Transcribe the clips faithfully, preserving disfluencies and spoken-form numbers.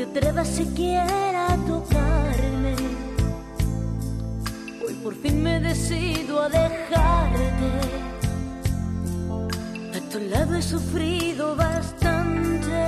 te atrevas siquiera a tocarme. Hoy por fin me decido a dejarte. A tu lado he sufrido bastante.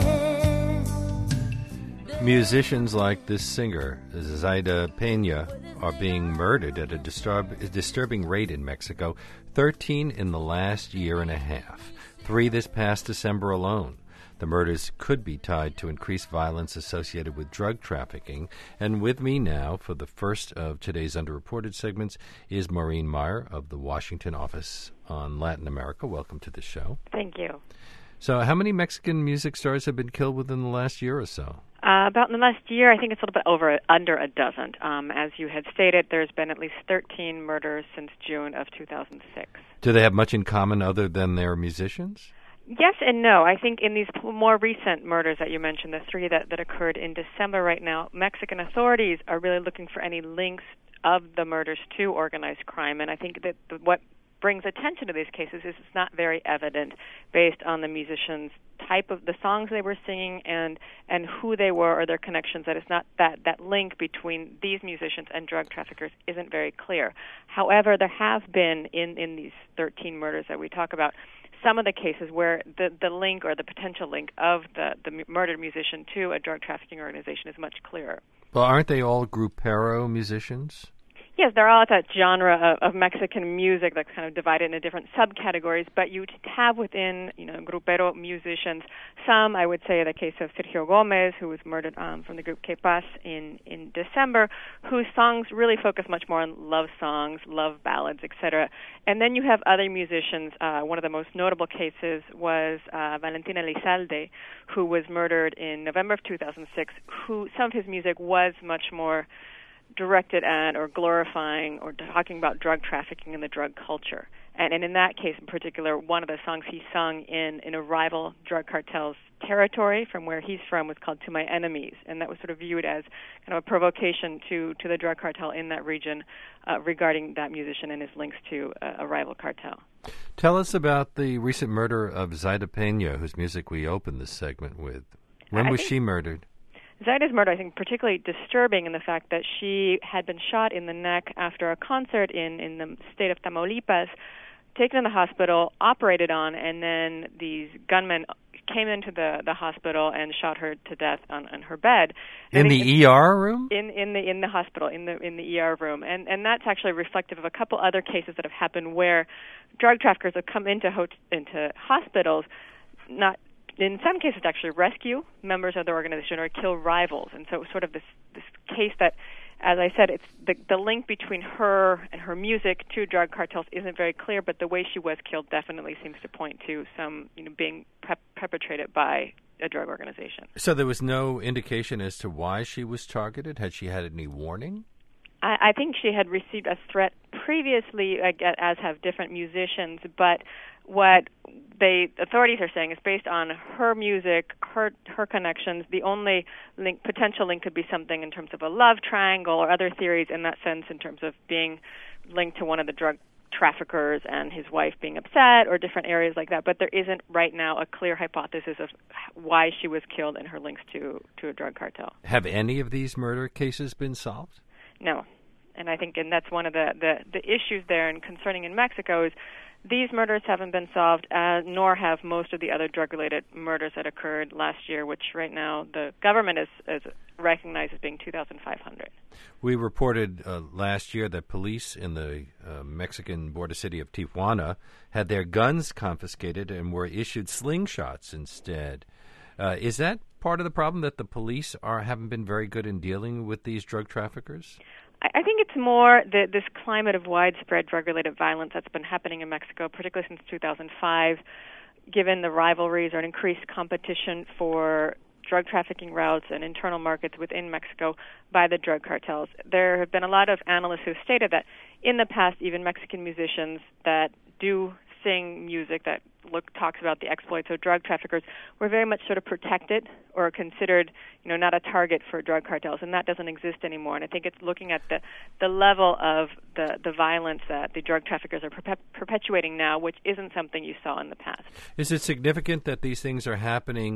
Musicians like this singer, Zaida Peña, are being murdered at a disturb- disturbing rate in Mexico, thirteen in the last year and a half, three this past December alone. The murders could be tied to increased violence associated with drug trafficking. And with me now for the first of today's underreported segments is Maureen Meyer of the Washington Office on Latin America. Welcome to the show. Thank you. So how many Mexican music stars have been killed within the last year or so? Uh, about in the last year, I think it's a little bit over, under a dozen. Um, as you had stated, there's been at least thirteen murders since June of two thousand six. Do they have much in common other than they're musicians? Yes and no. I think in these more recent murders that you mentioned, the three that, that occurred in December right now, Mexican authorities are really looking for any links of the murders to organized crime. And I think that the, what brings attention to these cases is it's not very evident based on the musicians' type of the songs they were singing and and who they were or their connections, that it's not that that link between these musicians and drug traffickers isn't very clear. However, there have been in, in these thirteen murders that we talk about some of the cases where the, the link or the potential link of the, the murdered musician to a drug trafficking organization is much clearer. Well, aren't they all grupero musicians? Yes, they're all that genre of, of Mexican music that's kind of divided into different subcategories, but you have within, you know, grupero musicians, some, I would say the case of Sergio Gomez, who was murdered um, from the group Que Paz in, in December, whose songs really focus much more on love songs, love ballads, et cetera. And then you have other musicians. Uh, one of the most notable cases was uh, Valentin Elizalde, who was murdered in November of two thousand six, who some of his music was much more directed at or glorifying or talking about drug trafficking and the drug culture. And, and in that case in particular, one of the songs he sung in, in a rival drug cartel's territory from where he's from was called To My Enemies. And that was sort of viewed as kind of a provocation to, to the drug cartel in that region uh, regarding that musician and his links to a, a rival cartel. Tell us about the recent murder of Zaida Peña, whose music we opened this segment with. When I was think- she murdered? Zaida's murder, I think, particularly disturbing in the fact that she had been shot in the neck after a concert in, in the state of Tamaulipas, taken to the hospital, operated on, and then these gunmen came into the, the hospital and shot her to death on, on her bed. In the E R room? In in the in the hospital, in the in the E R room, and and that's actually reflective of a couple other cases that have happened where drug traffickers have come into ho- into hospitals, not. in some cases to actually rescue members of the organization or kill rivals. And so it was sort of this, this case that, as I said, it's the, the link between her and her music to drug cartels isn't very clear, but the way she was killed definitely seems to point to some, you know, being pre- perpetrated by a drug organization. So there was no indication as to why she was targeted? Had she had any warning? I, I think she had received a threat previously, as have different musicians, but what the authorities are saying is based on her music, her her connections, the only link, potential link could be something in terms of a love triangle or other theories in that sense in terms of being linked to one of the drug traffickers and his wife being upset or different areas like that. But there isn't right now a clear hypothesis of why she was killed and her links to, to a drug cartel. Have any of these murder cases been solved? No. And I think and that's one of the, the, the issues there and concerning in Mexico is these murders haven't been solved, uh, nor have most of the other drug-related murders that occurred last year, which right now the government is, is recognized as being two thousand five hundred. We reported uh, last year that police in the uh, Mexican border city of Tijuana had their guns confiscated and were issued slingshots instead. Uh, is that part of the problem, that the police are haven't been very good in dealing with these drug traffickers? I think it's more the, this climate of widespread drug-related violence that's been happening in Mexico, particularly since two thousand five, given the rivalries or an increased competition for drug trafficking routes and internal markets within Mexico by the drug cartels. There have been a lot of analysts who have stated that in the past, even Mexican musicians that do sing music that look talks about the exploits of drug traffickers were very much sort of protected or considered, you know, not a target for drug cartels, and that doesn't exist anymore. And I think it's looking at the the level of the the violence that the drug traffickers are perpe- perpetuating now, which isn't something you saw in the past. Is it significant that these things are happening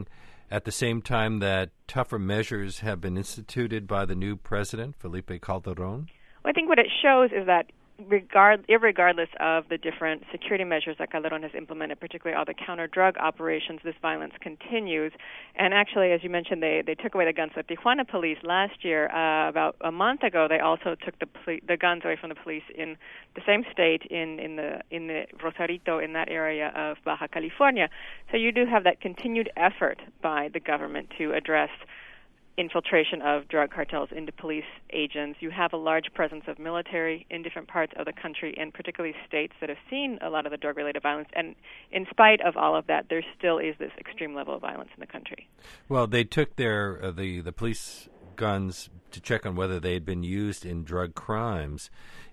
at the same time that tougher measures have been instituted by the new president, Felipe Calderón? Well, I think what it shows is that regard, irregardless of the different security measures that Calderón has implemented, particularly all the counter-drug operations, this violence continues. And actually, as you mentioned, they, they took away the guns. So Tijuana police last year, uh, about a month ago, they also took the poli- the guns away from the police in the same state, in, in the in the Rosarito, in that area of Baja California. So you do have that continued effort by the government to address infiltration of drug cartels into police agents. You have a large presence of military in different parts of the country, and particularly states that have seen a lot of the drug-related violence. And in spite of all of that, there still is this extreme level of violence in the country. Well, they took their uh, the the police guns to check on whether they had been used in drug crimes.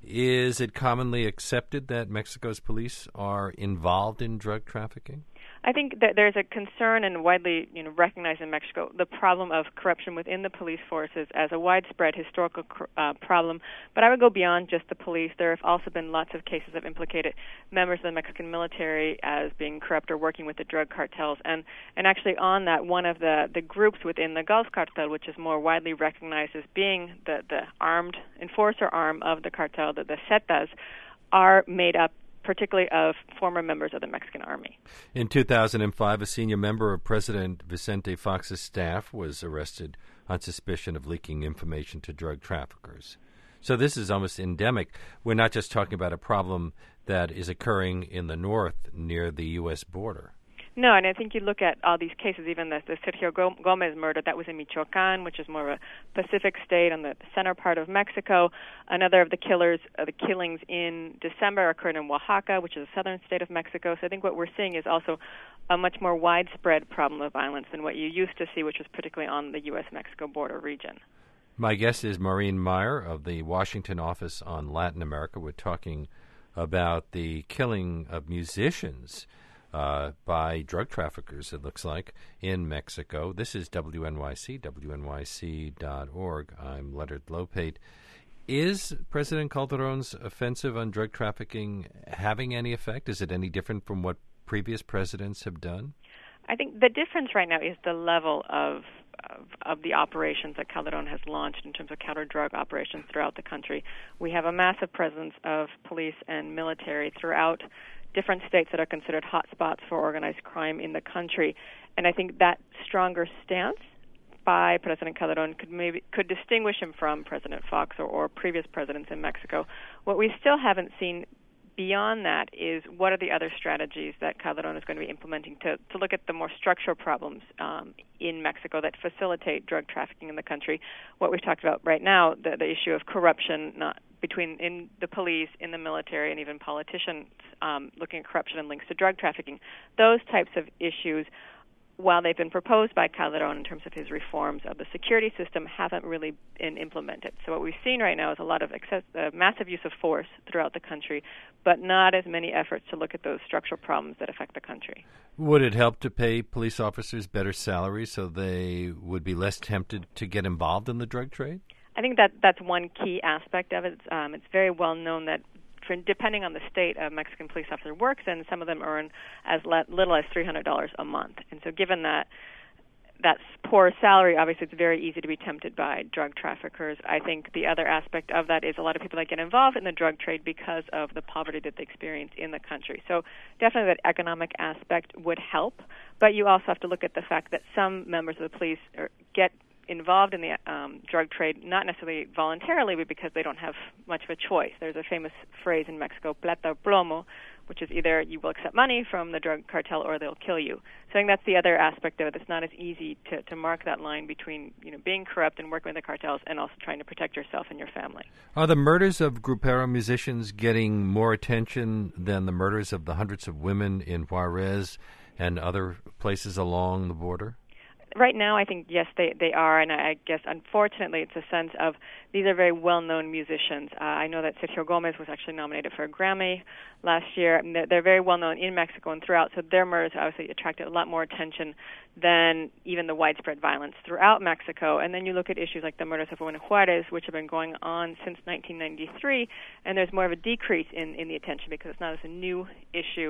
Is it commonly accepted that Mexico's police are involved in drug trafficking? I think that there's a concern and widely, you know, recognized in Mexico the problem of corruption within the police forces as a widespread historical uh, problem. But I would go beyond just the police. There have also been lots of cases of implicated members of the Mexican military as being corrupt or working with the drug cartels. And and actually on that, one of the, the groups within the Gulf Cartel, which is more widely recognized as being the, the armed enforcer arm of the cartel, the, the Zetas, are made up particularly of former members of the Mexican army. In two thousand five, a senior member of President Vicente Fox's staff was arrested on suspicion of leaking information to drug traffickers. So this is almost endemic. We're not just talking about a problem that is occurring in the north near the U S border. No, and I think you look at all these cases, even the, the Sergio Gomez murder, that was in Michoacán, which is more of a Pacific state on the center part of Mexico. Another of the killers, uh, the killings in December occurred in Oaxaca, which is a southern state of Mexico. So I think what we're seeing is also a much more widespread problem of violence than what you used to see, which was particularly on the U S Mexico border region. My guest is Maureen Meyer of the Washington Office on Latin America. We're talking about the killing of musicians Uh, by drug traffickers, it looks like, in Mexico. This is W N Y C, W N Y C dot org. I'm Leonard Lopate. Is President Calderón's offensive on drug trafficking having any effect? Is it any different from what previous presidents have done? I think the difference right now is the level of Of, of the operations that Calderón has launched in terms of counter-drug operations throughout the country. We have a massive presence of police and military throughout different states that are considered hotspots for organized crime in the country. And I think that stronger stance by President Calderón could maybe could distinguish him from President Fox or, or previous presidents in Mexico. What we still haven't seen beyond that is what are the other strategies that Calderón is going to be implementing to, to look at the more structural problems um, in Mexico that facilitate drug trafficking in the country. What we've talked about right now, the, the issue of corruption not between in the police, in the military, and even politicians um, looking at corruption and links to drug trafficking. Those types of issues, while they've been proposed by Calderón in terms of his reforms of the security system, haven't really been implemented. So what we've seen right now is a lot of excess, uh, massive use of force throughout the country, but not as many efforts to look at those structural problems that affect the country. Would it help to pay police officers better salaries so they would be less tempted to get involved in the drug trade? I think that that's one key aspect of it. It's, um, it's very well known that for, depending on the state a Mexican police officer works in, some of them earn as le- little as three hundred dollars a month. And so given that that's poor salary, obviously it's very easy to be tempted by drug traffickers. I think the other aspect of that is a lot of people that get involved in the drug trade because of the poverty that they experience in the country. So definitely that economic aspect would help, but you also have to look at the fact that some members of the police are, get involved in the um, drug trade, not necessarily voluntarily, but because they don't have much of a choice. There's a famous phrase in Mexico, plata o plomo, which is either you will accept money from the drug cartel or they'll kill you. So I think that's the other aspect of it. It's not as easy to, to mark that line between, you know, being corrupt and working with the cartels and also trying to protect yourself and your family. Are the murders of Grupero musicians getting more attention than the murders of the hundreds of women in Juarez and other places along the border? Right now, I think, yes, they, they are, and I guess, unfortunately, it's a sense of these are very well-known musicians. Uh, I know that Sergio Gomez was actually nominated for a Grammy last year, and they're, they're very well-known in Mexico and throughout, so their murders obviously attracted a lot more attention than even the widespread violence throughout Mexico. And then you look at issues like the murders of women in Juarez, which have been going on since nineteen ninety-three, and there's more of a decrease in, in the attention because it's not as a new issue.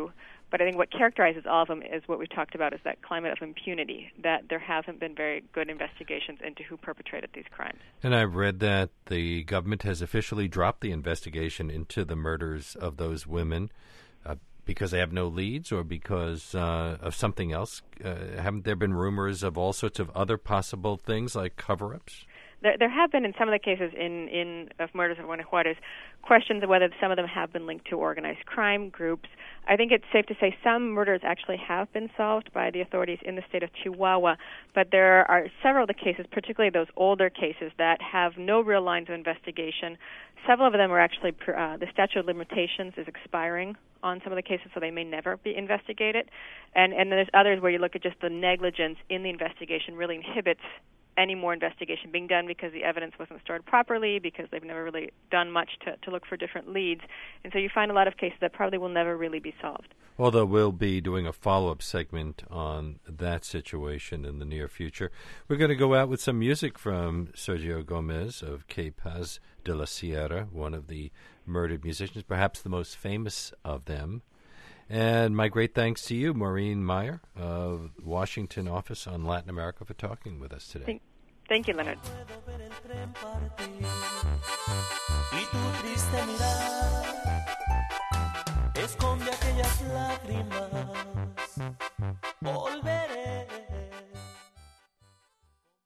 But I think what characterizes all of them is what we talked about, is that climate of impunity, that there haven't been very good investigations into who perpetrated these crimes. And I've read that the government has officially dropped the investigation into the murders of those women uh, because they have no leads, or because uh, of something else. Uh, haven't there been rumors of all sorts of other possible things like cover-ups? There, there have been, in some of the cases in, in of murders of Juana Juarez, questions of whether some of them have been linked to organized crime groups. I think it's safe to say some murders actually have been solved by the authorities in the state of Chihuahua, but there are several of the cases, particularly those older cases, that have no real lines of investigation. Several of them are actually, uh, the statute of limitations is expiring on some of the cases, so they may never be investigated. And, and there's others where you look at just the negligence in the investigation really inhibits any more investigation being done because the evidence wasn't stored properly, because they've never really done much to, to look for different leads. And so you find a lot of cases that probably will never really be solved. Although we'll be doing a follow-up segment on that situation in the near future. We're going to go out with some music from Sergio Gomez of Que Paz de la Sierra, one of the murdered musicians, perhaps the most famous of them. And my great thanks to you, Maureen Meyer of Washington Office on Latin America, for talking with us today. Thank, thank you, Leonard. Esconde aquellas lágrimas